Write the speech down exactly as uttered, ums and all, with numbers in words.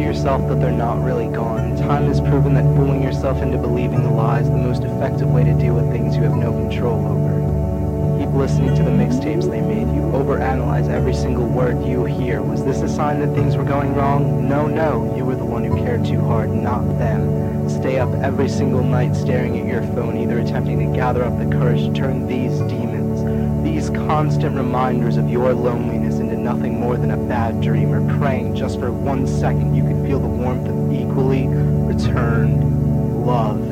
yourself that they're not really gone. Time has proven that fooling yourself into believing the lie is the most effective way to deal with things you have no control over. Keep listening to the mixtapes they made you. Overanalyze every single word you hear. Was this a sign that things were going wrong? No, no. You were the one who cared too hard, not them. Stay up every single night staring at your phone, either attempting to gather up the courage to turn these demons, these constant reminders of your loneliness, into nothing more than a bad dream, or praying just for one second you could feel the warmth of equally returned love.